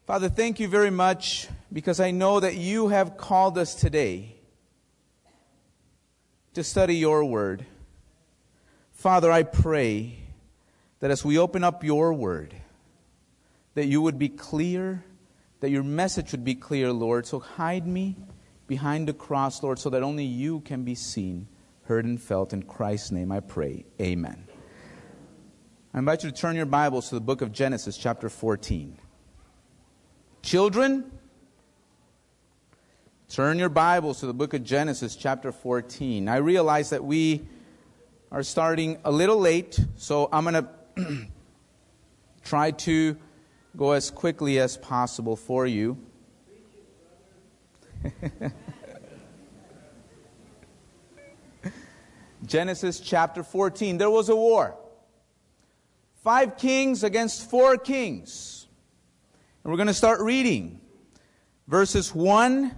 Father, thank you very much because I know that you have called us today to study your word. Father, I pray that as we open up your word, that you would be clear, that your message would be clear, Lord. So hide me behind the cross, Lord, so that only you can be seen, heard, and felt. In Christ's name I pray. Amen. I invite you to turn your Bibles to the book of Genesis, chapter 14. Children, turn your Bibles to the book of Genesis, chapter 14. I realize that we are starting a little late, so I'm going to try to go as quickly as possible for you. Genesis chapter 14. There was a war. 5 kings against 4 kings. And we're going to start reading verses 1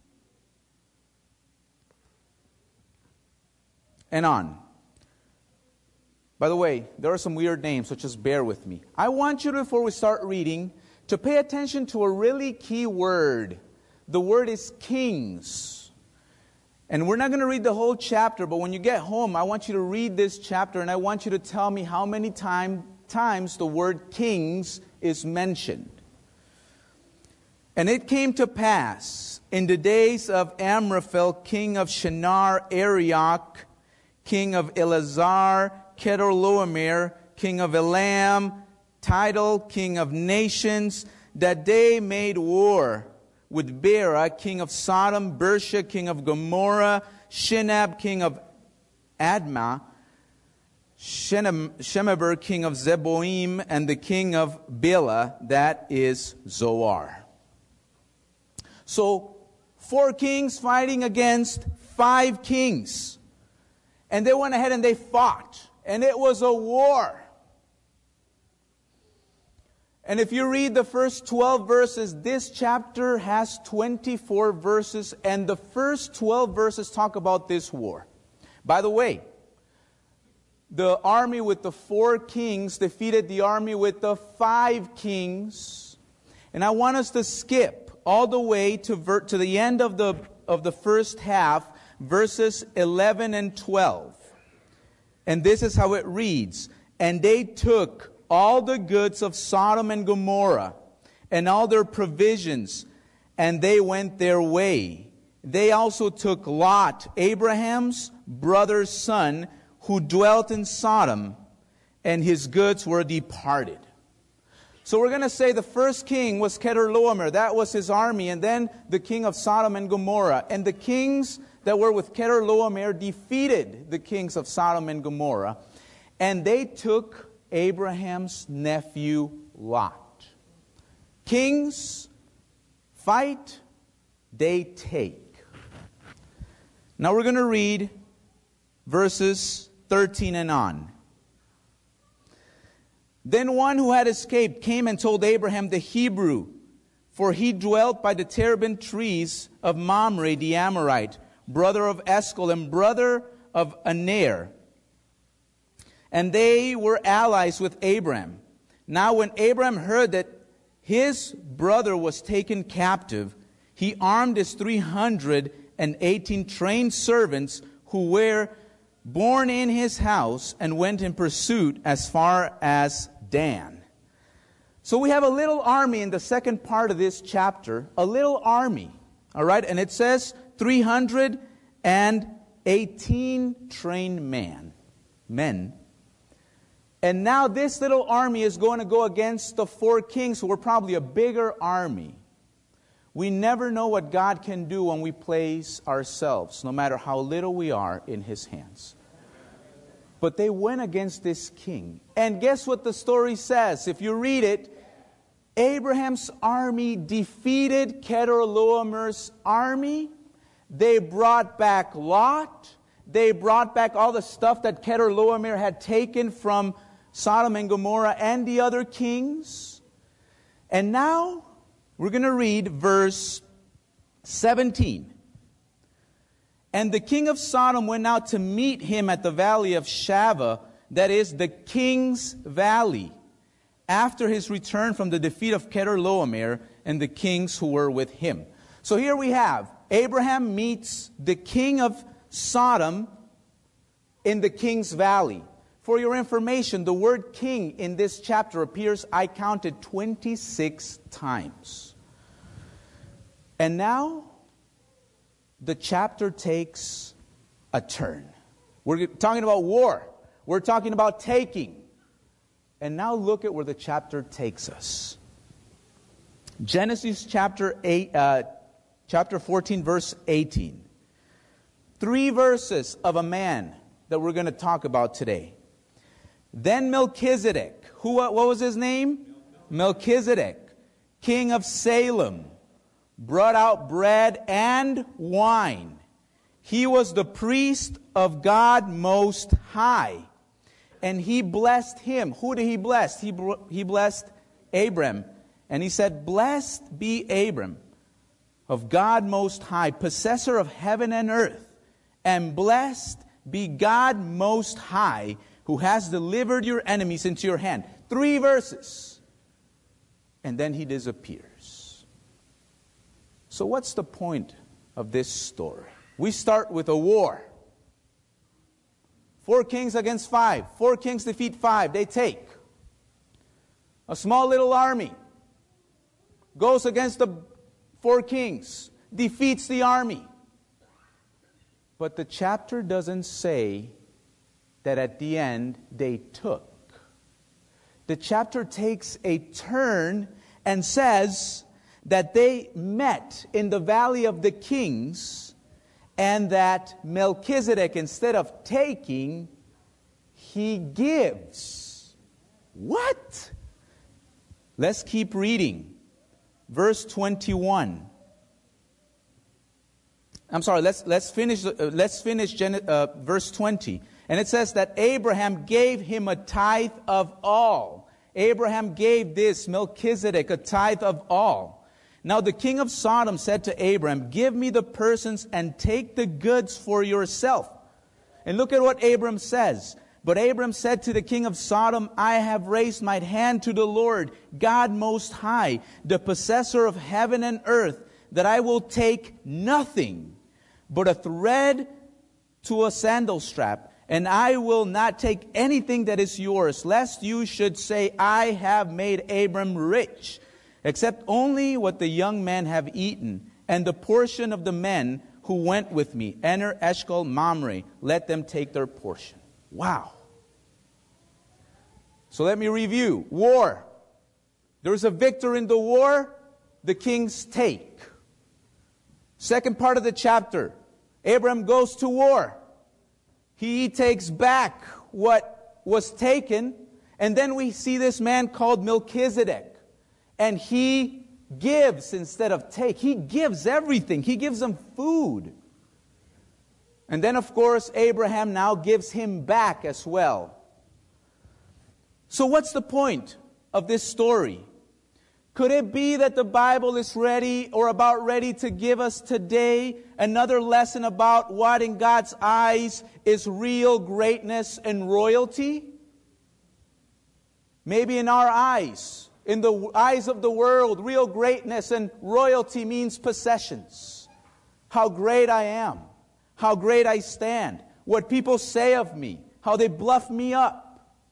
and on. By the way, there are some weird names, so just bear with me. I want you to, before we start reading, to pay attention to a really key word. The word is kings. And we're not going to read the whole chapter, but when you get home, I want you to read this chapter, and I want you to tell me how many times the word kings is mentioned. And it came to pass in the days of Amraphel, king of Shinar, Arioch, king of Elazar, Chedorlaomer, king of Elam, Tidal, king of nations, that they made war with Bera, king of Sodom, Bersha, king of Gomorrah, Shinab, king of Admah, Shemeber, king of Zeboim, and the king of Bela, that is Zoar. So, 4 kings fighting against 5 kings. And they went ahead and they fought. And it was a war. And if you read the first 12 verses, this chapter has 24 verses. And the first 12 verses talk about this war. By the way, the army with the 4 kings defeated the army with the 5 kings. And I want us to skip all the way to the end of the first half, verses 11 and 12. And this is how it reads. And they took all the goods of Sodom and Gomorrah, and all their provisions, and they went their way. They also took Lot, Abraham's brother's son, who dwelt in Sodom, and his goods were departed. So we're going to say the first king was Chedorlaomer. That was his army. And then the king of Sodom and Gomorrah. And the kings that were with Chedorlaomer defeated the kings of Sodom and Gomorrah. And they took Abraham's nephew Lot. Kings fight, they take. Now we're going to read verses 13 and on. Then one who had escaped came and told Abraham the Hebrew, for he dwelt by the terebinth trees of Mamre the Amorite, brother of Eshcol and brother of Aner. And they were allies with Abraham. Now when Abraham heard that his brother was taken captive, he armed his 318 trained servants who were born in his house, and went in pursuit as far as Dan. So we have a little army in the second part of this chapter, a little army, all right? And it says 318 trained men. And now this little army is going to go against the 4 kings who were probably a bigger army. We never know what God can do when we place ourselves, no matter how little we are, in His hands. But they went against this king. And guess what the story says? If you read it, Abraham's army defeated Chedorlaomer's army. They brought back Lot. They brought back all the stuff that Chedorlaomer had taken from Sodom and Gomorrah and the other kings. And now we're going to read verse 17. And the king of Sodom went out to meet him at the valley of Shaveh, that is the king's valley, after his return from the defeat of Kedorlaomer and the kings who were with him. So here we have Abraham meets the king of Sodom in the King's Valley. For your information, the word king in this chapter appears, I counted, 26 times. And now the chapter takes a turn. We're talking about war. We're talking about taking. And now look at where the chapter takes us. Genesis chapter 14, verse 18. 3 verses of a man that we're going to talk about today. Then Melchizedek, what was his name? Melchizedek, king of Salem, brought out bread and wine. He was the priest of God Most High. And he blessed him. Who did he bless? He blessed Abram. And he said, blessed be Abram of God Most High, possessor of heaven and earth. And blessed be God Most High, who has delivered your enemies into your hand. 3 verses. And then he disappears. So what's the point of this story? We start with a war. 4 kings against 5. 4 kings defeat 5. They take. A small little army goes against the 4 kings, defeats the army. But the chapter doesn't say that at the end they took. The chapter takes a turn and says that they met in the Valley of the Kings, and that Melchizedek, instead of taking, he gives. What? Let's keep reading. Verse 21. I'm sorry, let's finish verse 20. And it says that Abraham gave him a tithe of all. Abraham gave this Melchizedek a tithe of all. Now the king of Sodom said to Abraham, give me the persons and take the goods for yourself. And look at what Abraham says. But Abraham said to the king of Sodom, I have raised my hand to the Lord, God Most High, the possessor of heaven and earth, that I will take nothing but a thread to a sandal strap, and I will not take anything that is yours, lest you should say, I have made Abram rich, except only what the young men have eaten, and the portion of the men who went with me, Ener, Eshcol, Mamre, let them take their portion. Wow. So let me review. War. There's a victor in the war. The kings take. Second part of the chapter. Abraham goes to war. He takes back what was taken. And then we see this man called Melchizedek. And he gives instead of take. He gives everything. He gives them food. And then, of course, Abraham now gives him back as well. So what's the point of this story? Could it be that the Bible is ready or about ready to give us today another lesson about what in God's eyes is real greatness and royalty? Maybe in our eyes, in the eyes of the world, real greatness and royalty means possessions. How great I am. How great I stand. What people say of me. How they bluff me up.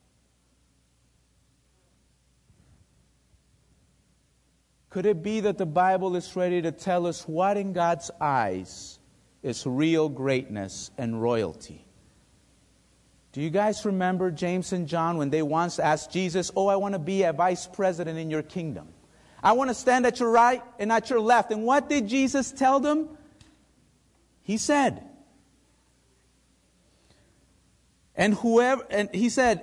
Could it be that the Bible is ready to tell us what in God's eyes is real greatness and royalty? Do you guys remember James and John when they once asked Jesus, I want to be a vice president in your kingdom. I want to stand at your right and at your left. And what did Jesus tell them? He said, he said,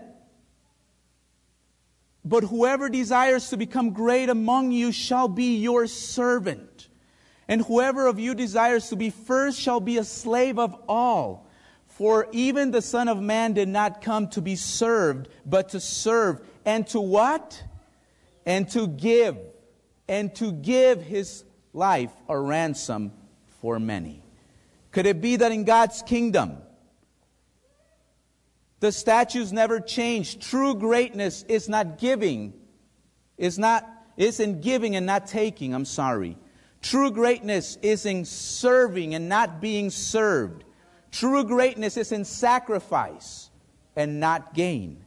but whoever desires to become great among you shall be your servant. And whoever of you desires to be first shall be a slave of all. For even the Son of Man did not come to be served, but to serve. And to what? And to give. And to give his life a ransom for many. Could it be that in God's kingdom, the statues never change? True greatness is not giving, is in giving and not taking. I'm sorry. True greatness is in serving and not being served. True greatness is in sacrifice and not gain.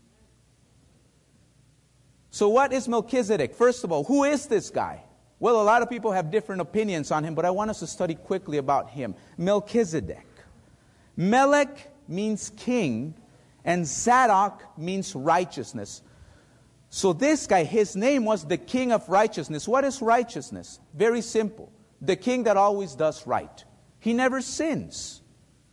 So what is Melchizedek? First of all, who is this guy? Well, a lot of people have different opinions on him, but I want us to study quickly about him. Melchizedek. Melech means king, and Zadok means righteousness. So this guy, his name was the King of Righteousness. What is righteousness? Very simple. The king that always does right. He never sins.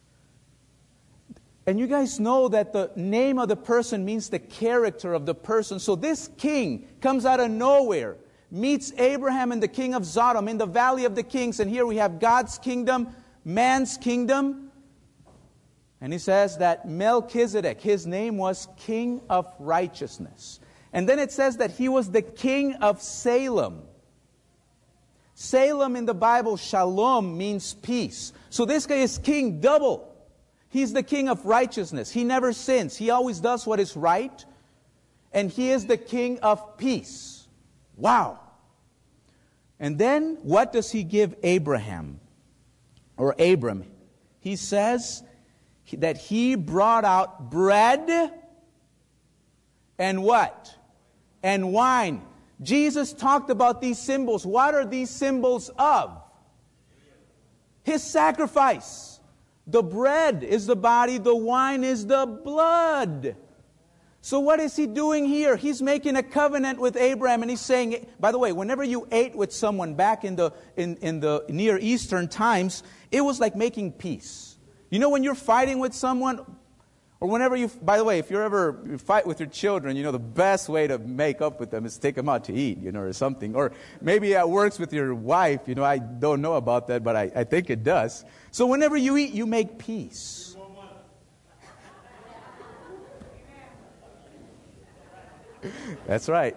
And you guys know that the name of the person means the character of the person. So this king comes out of nowhere, meets Abraham and the king of Sodom in the Valley of the Kings. And here we have God's kingdom, man's kingdom. And he says that Melchizedek, his name was King of Righteousness. And then it says that he was the king of Salem. Salem in the Bible, shalom, means peace. So this guy is king double. He's the king of righteousness. He never sins. He always does what is right. And he is the king of peace. Wow. And then what does he give Abraham? Or Abram? He says that he brought out bread and what? And wine. Jesus talked about these symbols. What are these symbols of? His sacrifice. The bread is the body, the wine is the blood. So what is he doing here? He's making a covenant with Abraham, and he's saying, by the way, whenever you ate with someone back in the Near Eastern times, it was like making peace. You know when you're fighting with someone, or whenever you, by the way, if you fight with your children, you know the best way to make up with them is take them out to eat, or something. Or maybe it works with your wife, I don't know about that, but I think it does. So whenever you eat, you make peace. That's right.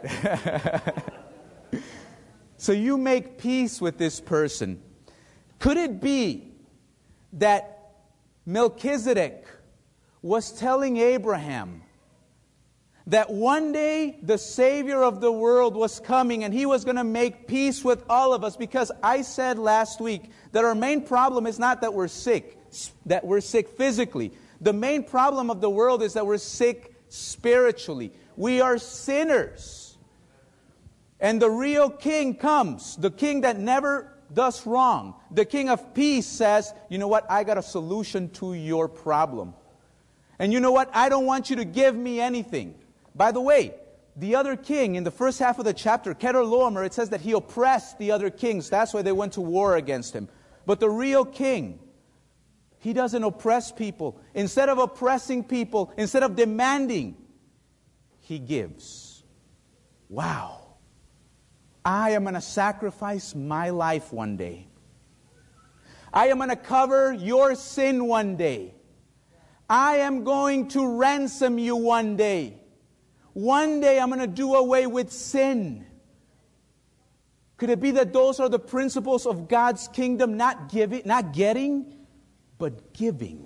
So you make peace with this person. Could it be that Melchizedek was telling Abraham that one day the Savior of the world was coming and He was going to make peace with all of us? Because I said last week that our main problem is not that we're sick physically. The main problem of the world is that we're sick spiritually. We are sinners. And the real king comes, the king that never does wrong. The king of peace says, you know what, I got a solution to your problem. And you know what, I don't want you to give me anything. By the way, the other king, in the first half of the chapter, Kedorlaomer, it says that he oppressed the other kings. That's why they went to war against him. But the real king, he doesn't oppress people. Instead of oppressing people, instead of demanding, he gives. Wow. I am going to sacrifice my life one day. I am going to cover your sin one day. I am going to ransom you one day. One day I'm going to do away with sin. Could it be that those are the principles of God's kingdom? Not getting, but giving.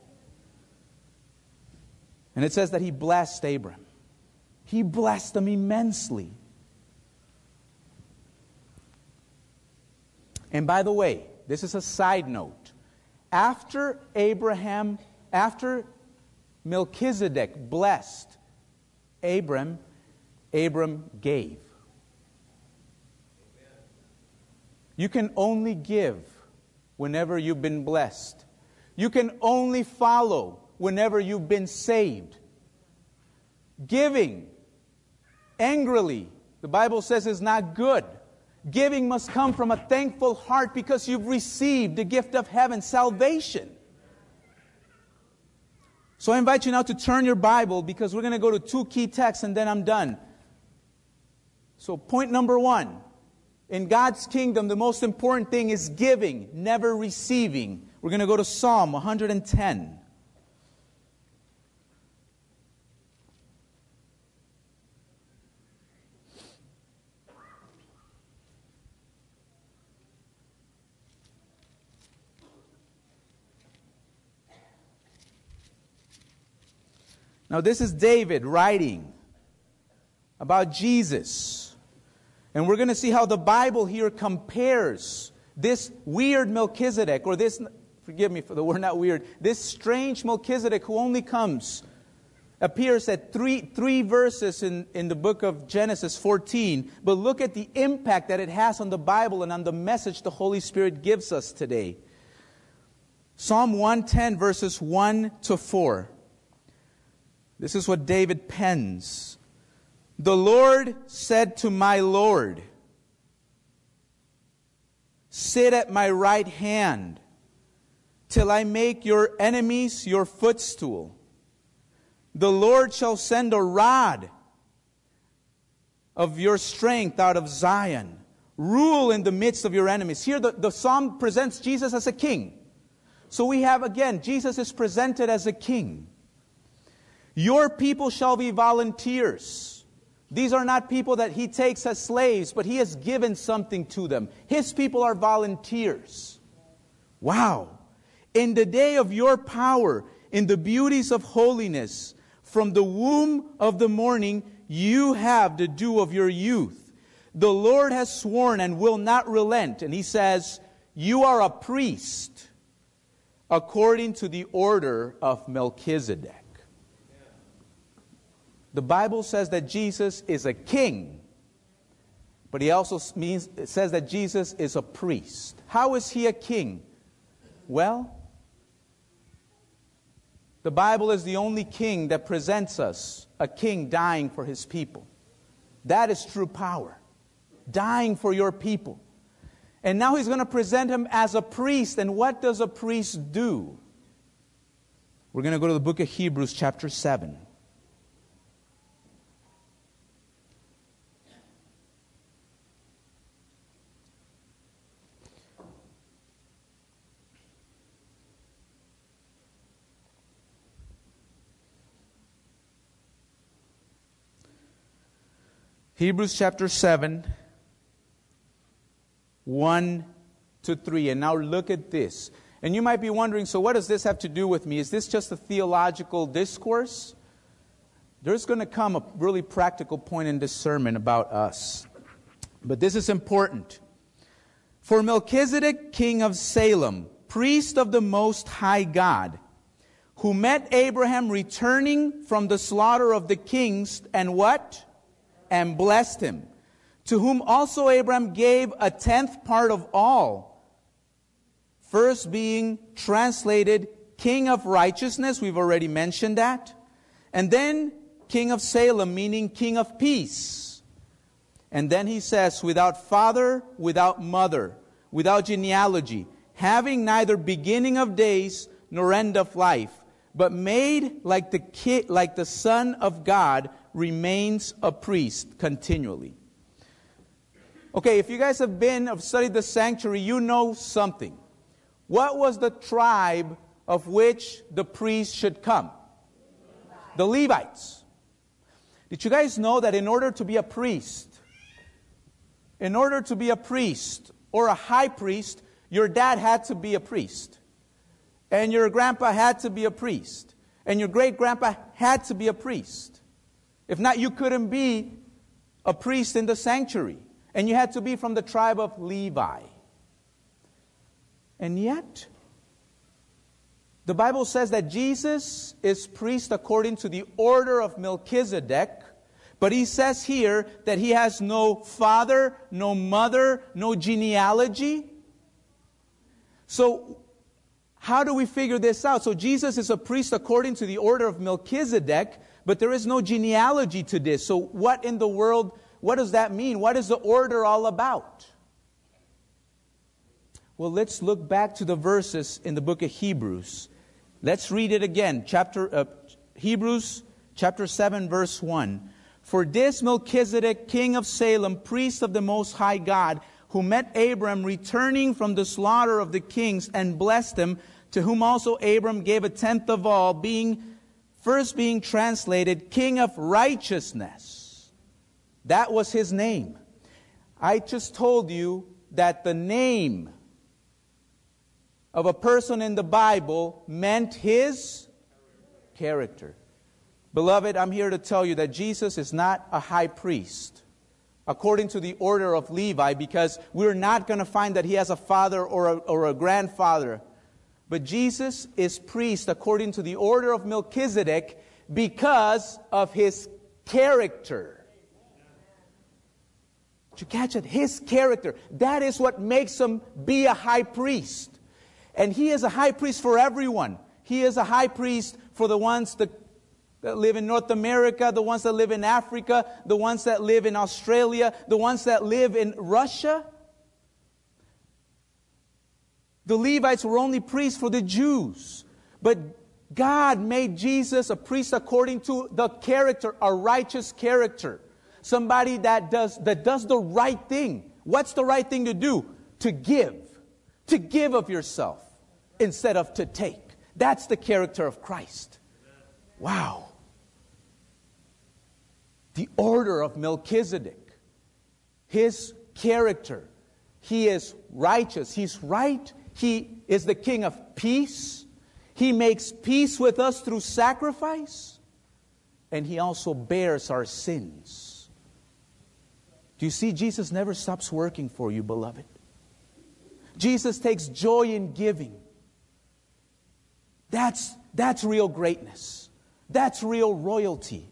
And it says that he blessed Abram. He blessed him immensely. And by the way, this is a side note. After Melchizedek blessed Abram gave. You can only give whenever you've been blessed. You can only follow whenever you've been saved. Giving angrily, the Bible says, is not good. Giving must come from a thankful heart because you've received the gift of heaven, salvation. So I invite you now to turn your Bible because we're going to go to 2 key texts and then I'm done. So point number 1. In God's kingdom, the most important thing is giving, never receiving. We're going to go to Psalm 110. Now this is David writing about Jesus. And we're going to see how the Bible here compares this weird Melchizedek, or this, forgive me for the word not weird, this strange Melchizedek who only appears at three verses in the book of Genesis 14. But look at the impact that it has on the Bible and on the message the Holy Spirit gives us today. Psalm 110 verses 1 to 4. This is what David pens. The Lord said to my Lord, sit at my right hand till I make your enemies your footstool. The Lord shall send a rod of your strength out of Zion. Rule in the midst of your enemies. Here the psalm presents Jesus as a king. So we have again, Jesus is presented as a king. Your people shall be volunteers. These are not people that he takes as slaves, but he has given something to them. His people are volunteers. Wow. In the day of your power, in the beauties of holiness, from the womb of the morning, you have the dew of your youth. The Lord has sworn and will not relent. And he says, you are a priest according to the order of Melchizedek. The Bible says that Jesus is a king, but it also says that Jesus is a priest. How is he a king? Well, the Bible is the only king that presents us a king dying for his people. That is true power. Dying for your people. And now he's going to present him as a priest. And what does a priest do? We're going to go to the book of Hebrews chapter 7. Hebrews chapter 7, 1 to 3. And now look at this. And you might be wondering, so what does this have to do with me? Is this just a theological discourse? There's going to come a really practical point in this sermon about us. But this is important. For Melchizedek, king of Salem, priest of the Most High God, who met Abraham returning from the slaughter of the kings, and what? And blessed him, to whom also Abraham gave 1/10 part of all, first being translated King of Righteousness, we've already mentioned that, and then King of Salem, meaning King of Peace. And then he says, without father, without mother, without genealogy, having neither beginning of days nor end of life, but made like the Son of God, remains a priest continually. Okay, if you guys have studied the sanctuary, you know something. What was the tribe of which the priest should come? The Levites. Did you guys know that in order to be a priest or a high priest, your dad had to be a priest, and your grandpa had to be a priest, and your great-grandpa had to be a priest? If not, you couldn't be a priest in the sanctuary. And you had to be from the tribe of Levi. And yet, the Bible says that Jesus is priest according to the order of Melchizedek. But he says here that he has no father, no mother, no genealogy. So, how do we figure this out? So Jesus is a priest according to the order of Melchizedek, but there is no genealogy to this. So what in the world, what does that mean? What is the order all about? Well, let's look back to the verses in the book of Hebrews. Let's read it again. Hebrews chapter 7, verse 1. For this Melchizedek, king of Salem, priest of the Most High God, who met Abram returning from the slaughter of the kings and blessed him, to whom also Abram gave 1/10 of all, first being translated King of Righteousness. That was his name. I just told you that the name of a person in the Bible meant his character. Beloved, I'm here to tell you that Jesus is not a high priest according to the order of Levi, because we're not going to find that he has a father or a grandfather. But Jesus is priest according to the order of Melchizedek because of his character. Did you catch it? His character. That is what makes him be a high priest. And he is a high priest for everyone. He is a high priest for the ones that live in North America, the ones that live in Africa, the ones that live in Australia, the ones that live in Russia. The Levites were only priests for the Jews. But God made Jesus a priest according to the character, a righteous character. Somebody that does the right thing. What's the right thing to do? To give. To give of yourself instead of to take. That's the character of Christ. Wow. The order of Melchizedek. His character. He is righteous. He's right. He is the King of peace. He makes peace with us through sacrifice. And He also bears our sins. Do you see? Jesus never stops working for you, beloved. Jesus takes joy in giving. That's real greatness. That's real royalty.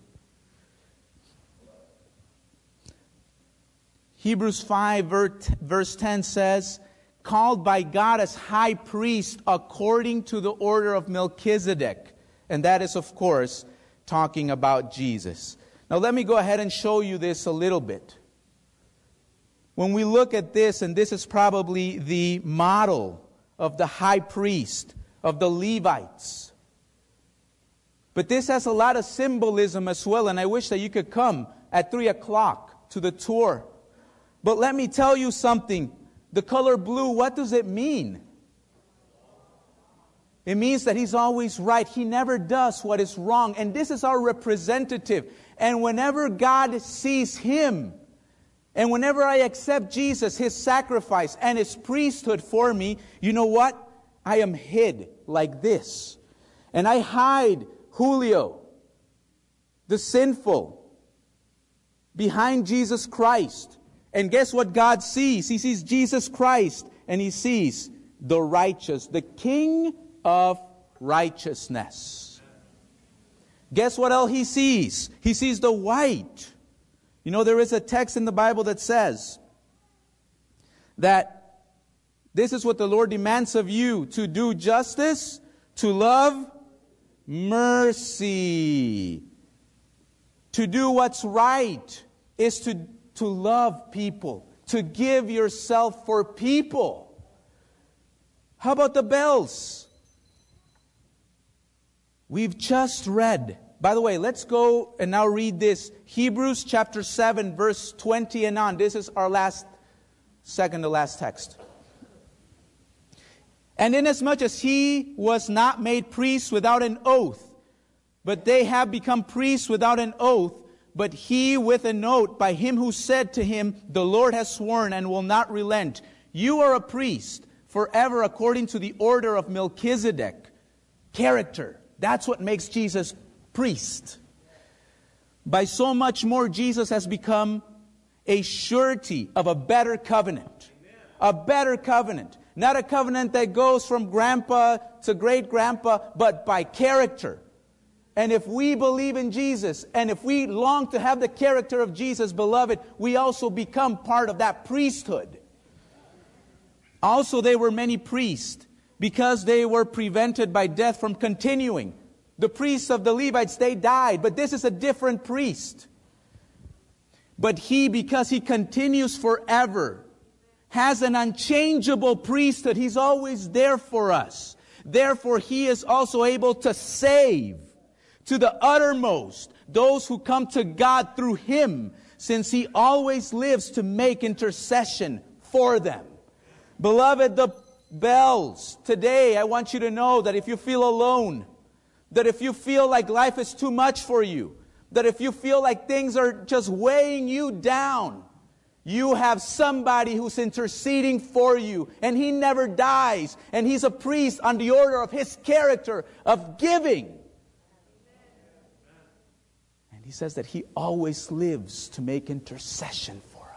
Hebrews 5 verse 10 says, called by God as high priest according to the order of Melchizedek. And that is, of course, talking about Jesus. Now let me go ahead and show you this a little bit. When we look at this, and this is probably the model of the high priest, of the Levites. But this has a lot of symbolism as well, and I wish that you could come at 3 o'clock to the tour. But let me tell you something. The color blue, what does it mean? It means that He's always right. He never does what is wrong. And this is our representative. And whenever God sees Him, and whenever I accept Jesus, His sacrifice and His priesthood for me, you know what? I am hid like this. And I hide Julio, the sinful, behind Jesus Christ. And guess what God sees? He sees Jesus Christ, and He sees the righteous, the King of righteousness. Guess what else He sees? He sees the white. You know, there is a text in the Bible that says that this is what the Lord demands of you, to do justice, to love mercy. To do what's right is to love people, to give yourself for people. How about the bells? We've just read. By the way, let's go and now read this. Hebrews chapter 7, verse 20 and on. This is our second to last text. And inasmuch as He was not made priest without an oath, but they have become priests without an oath, but He with an oath, by Him who said to Him, the Lord has sworn and will not relent. You are a priest forever according to the order of Melchizedek. Character. That's what makes Jesus priest. By so much more, Jesus has become a surety of a better covenant. A better covenant. Not a covenant that goes from grandpa to great-grandpa, but by character. And if we believe in Jesus, and if we long to have the character of Jesus, beloved, we also become part of that priesthood. Also, there were many priests, because they were prevented by death from continuing. The priests of the Levites, they died, but this is a different priest. But He, because He continues forever, has an unchangeable priesthood. He's always there for us. Therefore, He is also able to save to the uttermost those who come to God through Him, since He always lives to make intercession for them. Beloved, the bells, today I want you to know that if you feel alone, that if you feel like life is too much for you, that if you feel like things are just weighing you down, you have somebody who's interceding for you, and He never dies, and He's a priest on the order of His character of giving. And He says that He always lives to make intercession for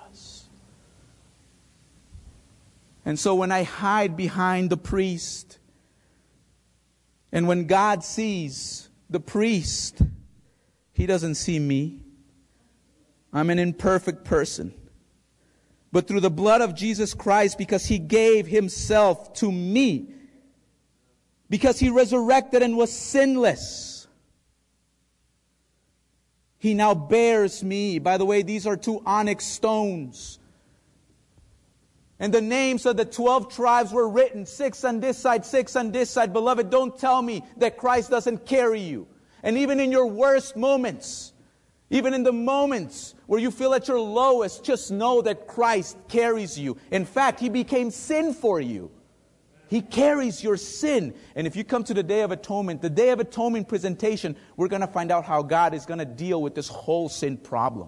And so when I hide behind the priest, and when God sees the priest, He doesn't see me. I'm an imperfect person. But through the blood of Jesus Christ, because He gave Himself to me, because He resurrected and was sinless, He now bears me. By the way, these are 2 onyx stones. And the names of the 12 tribes were written, 6 on this side, 6 on this side. Beloved, don't tell me that Christ doesn't carry you. And even in your worst moments, even in the moments where you feel at your lowest, just know that Christ carries you. In fact, He became sin for you. He carries your sin. And if you come to the Day of Atonement, the Day of Atonement presentation, we're going to find out how God is going to deal with this whole sin problem.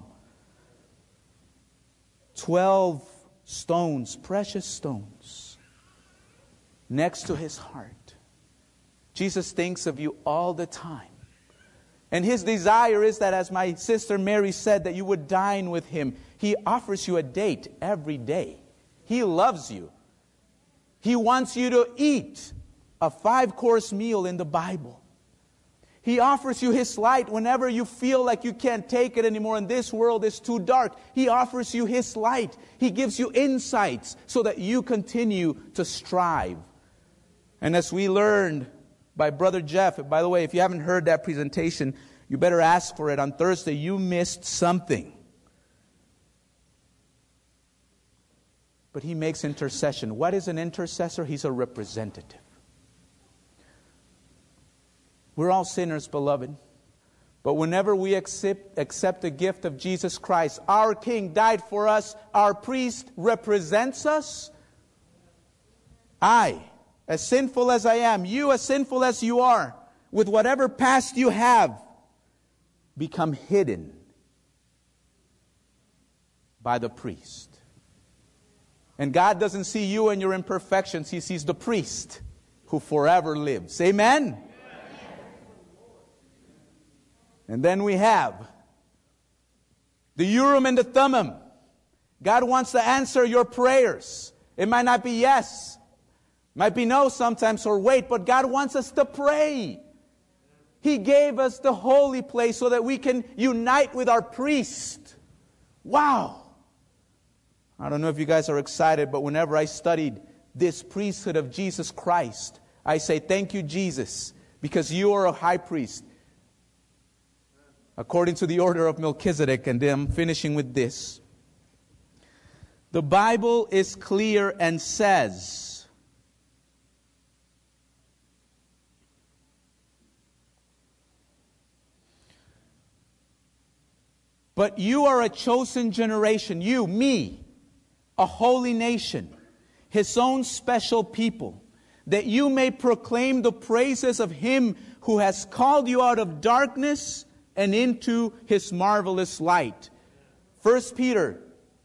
12 stones, precious stones, next to His heart. Jesus thinks of you all the time. And His desire is that, as my sister Mary said, that you would dine with Him. He offers you a date every day. He loves you. He wants you to eat a 5-course meal in the Bible. He offers you His light whenever you feel like you can't take it anymore and this world is too dark. He offers you His light. He gives you insights so that you continue to strive. And as we learned by Brother Jeff, by the way, if you haven't heard that presentation, you better ask for it on Thursday. You missed something. But he makes intercession. What is an intercessor? He's a representative. We're all sinners, beloved. But whenever we accept the gift of Jesus Christ, our King died for us, our priest represents us. I, as sinful as I am, you as sinful as you are, with whatever past you have, become hidden by the priest. And God doesn't see you and your imperfections. He sees the priest who forever lives. Amen? And then we have the Urim and the Thummim. God wants to answer your prayers. It might not be yes, might be no sometimes, or wait, but God wants us to pray. He gave us the holy place so that we can unite with our priest. Wow! I don't know if you guys are excited, but whenever I studied this priesthood of Jesus Christ, I say, thank you, Jesus, because you are a high priest, according to the order of Melchizedek. And then I'm finishing with this. The Bible is clear and says, but you are a chosen generation, you, me, a holy nation, His own special people, that you may proclaim the praises of Him who has called you out of darkness and into His marvelous light. 1 Peter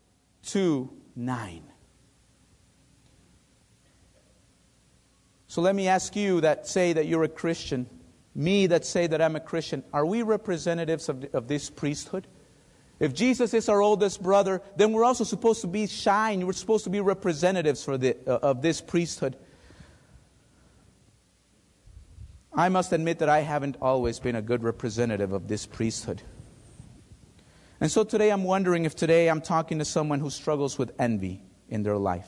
2:9. So let me ask you that say that you're a Christian, me that say that I'm a Christian, are we representatives of this priesthood? If Jesus is our oldest brother, then we're also supposed to be shine. We're supposed to be representatives of this priesthood. I must admit that I haven't always been a good representative of this priesthood. And so today I'm wondering if today I'm talking to someone who struggles with envy in their life,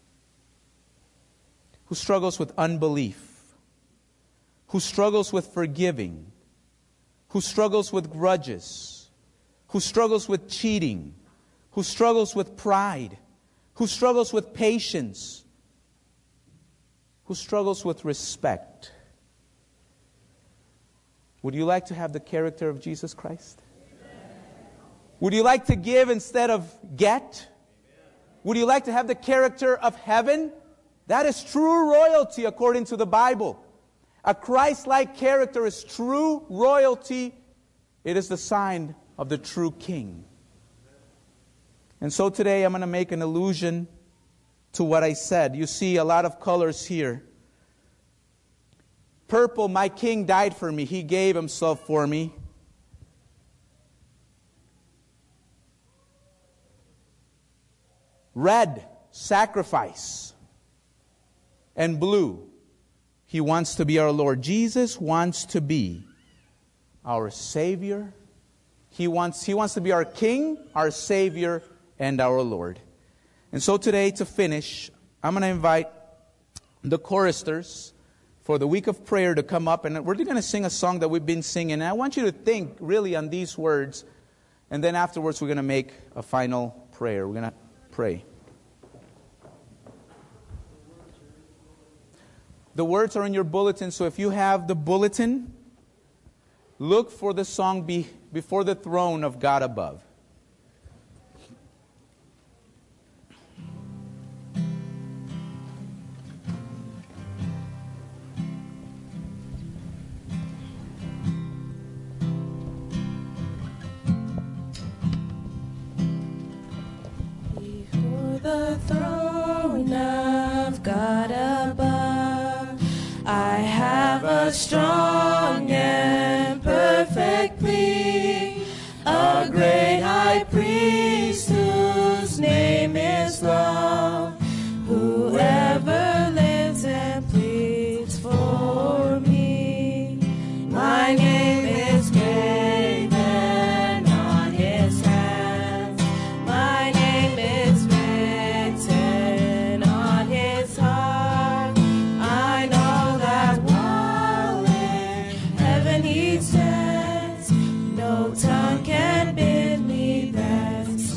who struggles with unbelief, who struggles with forgiving, who struggles with grudges, who struggles with cheating, who struggles with pride, who struggles with patience, who struggles with respect. Would you like to have the character of Jesus Christ? Would you like to give instead of get? Would you like to have the character of heaven? That is true royalty according to the Bible. A Christ-like character is true royalty. It is the sign of the true King. And so today I'm going to make an allusion to what I said. You see a lot of colors here. Purple, my King died for me. He gave Himself for me. Red, sacrifice. and blue. He wants to be our Lord. Jesus wants to be our Savior. He wants to be our King, our Savior, and our Lord. And so today, to finish, I'm going to invite the choristers for the week of prayer to come up, and we're going to sing a song that we've been singing. And I want you to think really on these words, and then afterwards we're going to make a final prayer. We're going to pray. The words are in your bulletin, so if you have the bulletin, look for the song Before the Throne of God Above. Before the throne of God above, I have a strong and perfect plea, a great high priest whose name is love, whoever lives and pleads for me. My name is graven on his hands, my name is written on his heart. I know that while in heaven he stands, no tongue can bid me thence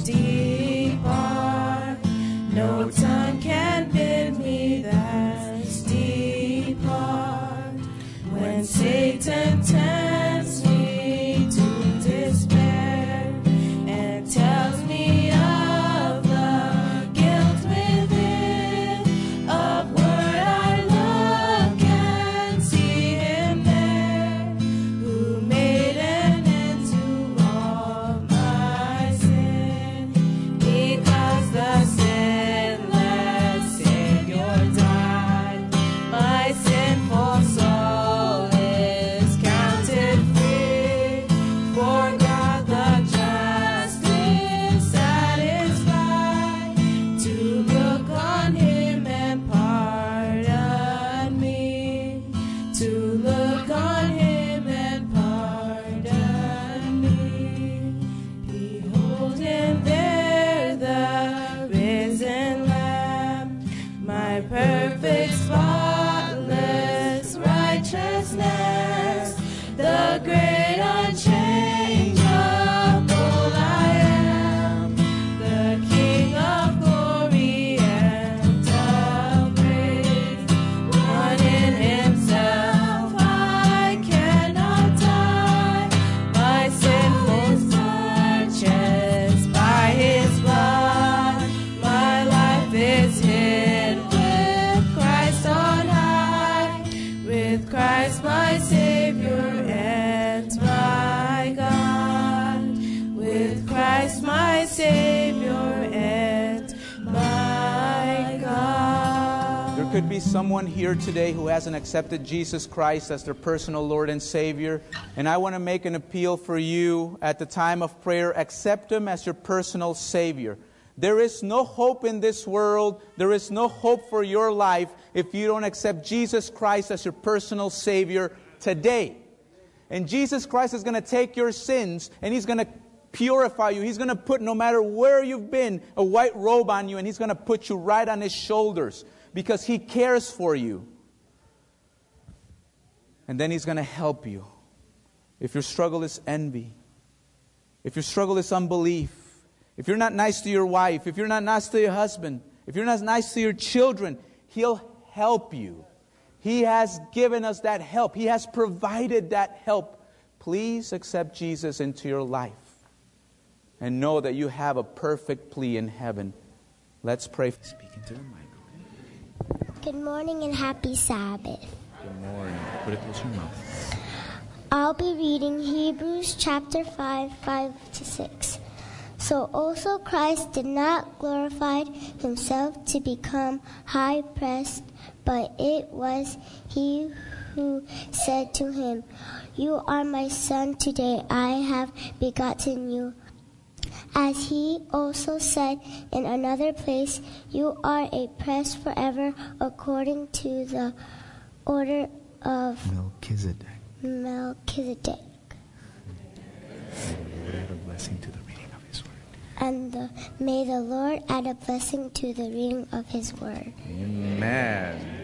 depart. No tongue can bid me thence depart. When Satan tempts me to despair and tells me of the guilt within, upward I look and see him there, who made an end to all my sin. Because the sinless Savior died, my sinful soul is counted free. For God the just is satisfied to look on him and pardon me. To look on him and pardon me. Behold him there, the risen Lamb, my perfect, spotless righteousness, the great unchangeable I am, the King of glory and of praise. One in himself I cannot die, my sin was purchased by his blood. My life is hid with Christ on high, with Christ my Savior and my God, with Christ my Savior and my God. There could be someone here today who hasn't accepted Jesus Christ as their personal Lord and Savior. And I want to make an appeal for you at the time of prayer. Accept Him as your personal Savior. There is no hope in this world. There is no hope for your life if you don't accept Jesus Christ as your personal Savior today. And Jesus Christ is going to take your sins and He's going to purify you. He's going to put, no matter where you've been, a white robe on you, and He's going to put you right on His shoulders because He cares for you. And then He's going to help you. If your struggle is envy, if your struggle is unbelief, if you're not nice to your wife, if you're not nice to your husband, if you're not nice to your children, He'll help you. He has given us that help. He has provided that help. Please accept Jesus into your life and know that you have a perfect plea in heaven. Let's pray. Speaking to the mic. Good morning and happy Sabbath. Good morning. Put it close to your mouth. I'll be reading Hebrews chapter 5:5-6. So also Christ did not glorify Himself to become high priest, but it was He who said to Him, "You are my son, today I have begotten you." As he also said in another place, you are a priest forever according to the order of Melchizedek. Add a blessing to the reading of his word. And may the Lord add a blessing to the reading of his word. Amen.